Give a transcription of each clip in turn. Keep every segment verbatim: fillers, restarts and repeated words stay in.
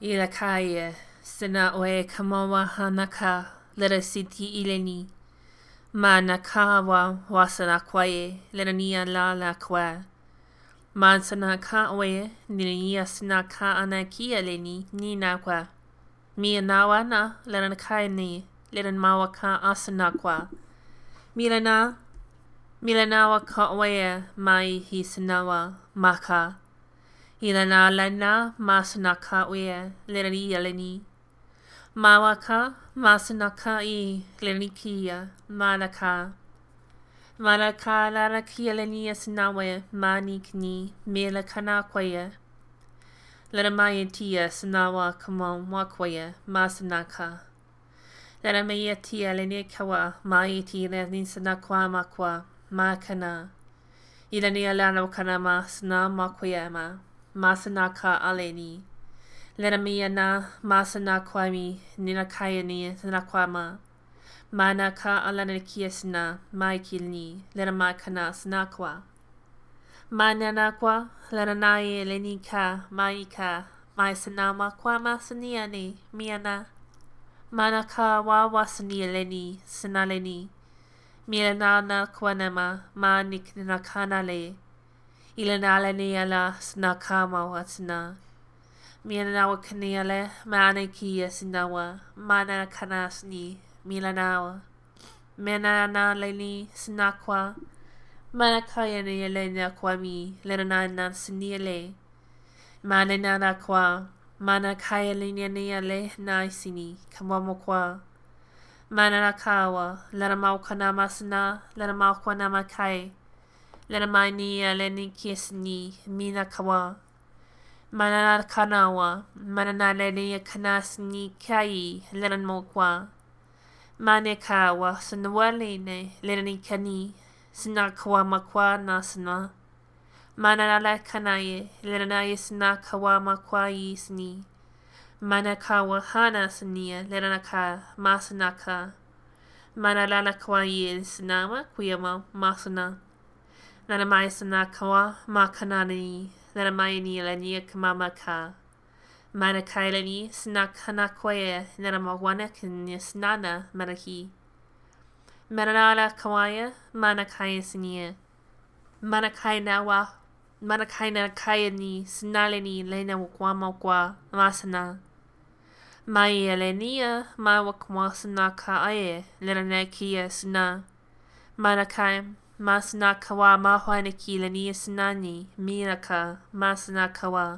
Ilakaya, Sina oe kamawa hanaka, lera siti ileni. Ma nakawa wasana kwaye, lera nia la la kwa. Ma sana ka oe, ninia sina ka anakia leni, ni na kwa. Mia nawa na, lera nakai ni, lera mawa ka asana kwa. Mila na, mila nawa ka oe, mai hi sinawa, maka. Ila na lana masanaka oe lerani yeleni. Mawaka masanaka I lerani kia manaka. Manaka lara kia leni asinawe mani kni mela kana kwaya. Lera maya tia sanawa kamo wakwaya masanaka. Lera maya tia leni kawa maya tia leni sanakwa makwa makana. Ila ni alana kanama sana makwaya ma. Masanaka aleni. Lera mia na masanakwami ninakaya ni sanakwama. Manaka alana kiesna maikilni lera makana sanakwa. Mananakwa lera nae lenika maika mai sanama kwa masaniani miana. Manaka wa wasani leni sanaleni. Milanana kwanama manik ninakanale. Ilanala niala snakama watsna. Milanawa kaniale manakia sinawa mana kanasni milanawa. Menana leni snakwa. Manakaya ni elena kwami lenana siniele. Manana kwa. Manakaya lenia niale naisini kamamokwa. Mananakawa leramau kanamasna leramau kwanamakai. Lera maini leni kiesni mina kawa. Manana kanawa. Manana leni kanasni kai leran mokwa. Mane kawa sanawalene lerani kani. Sina kawa makwa nasna. Manana la kanaye leranaye sina kawa makwa isni. Mana kawa hana sania leranaka masanaka. Manala la kawa yisnama kuyama masana. Lera mai sana kawa makanani, lera mai ni lenia kamamaka. Mana kailani sna kana kwaya, lera mawana kanya snana marahi. Manala kawaya, mana kaya snia. Mana kai nawa, mana kai na kaya ni snaleni lena wakwama kwa masana. Mai elenia, ma wakwa sna ka aye, lera nakia sna. Mana kai. Masna kawa mahwaniki lania snani, miraka, masna kawa.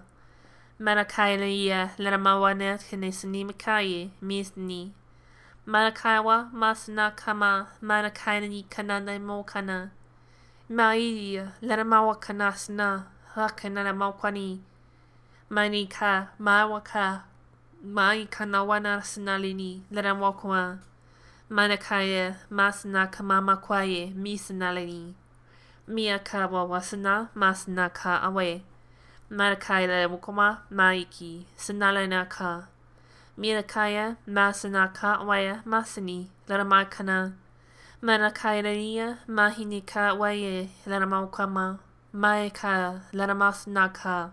Manakailia, leramawanet kinesini makaye, misni. Manakawa, masna kama, manakaini kanana mokana. Maidia, leramawa kanasna, hakanana mokwani. Manika, mawaka, mai kanawana snalini, leramokwa. Manakaya masna kamama kwaye misanalani. Mia kawa wasana masna ka awe. Manakaya mukoma maiki sanalana ka. Mirakaya masana ka awaya masani laramakana. Manakaya niya mahinika waye laramakama. Maika laramasna ka.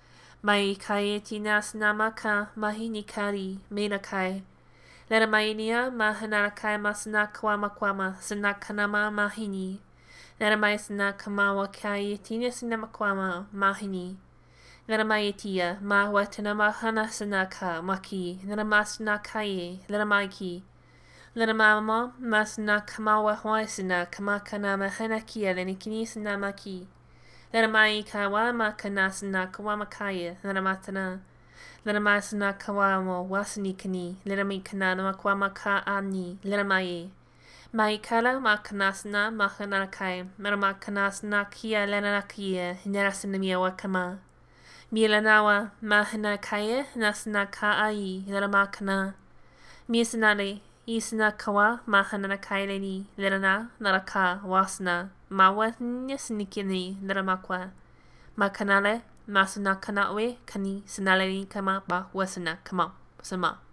Maikaye tinasnamaka mahinikari minakai. Lera mainia mahanakai masna kwama kwama sanakanama mahini. Lera mai sanakamawa kai tina sinamakwama mahini. Lera maitia mahwatana mahana sanaka maki. Lera masna kaye lera maiki. Lera mama masna kamawa hoisana kamakana mahana kia lenikini sanamaki. Lera maikawa makanasana kwama kaya lera matana. Lera masana kawamo wasani kani, lera mi kanana makwama ka ani, lera mai. Mai kala makanasna mahanakai, lera makanasna kia lera kia, nerasinamia wakama. Milanawa mahanakaya nasna ka ai, lera makana. Misanale, isna kawa mahanakai leni, lera na, lera ka, wasna, mawa nyasinikini, lera makwa. Makanale. Masana kanawe kani sanalani kama ba wasana kama sama.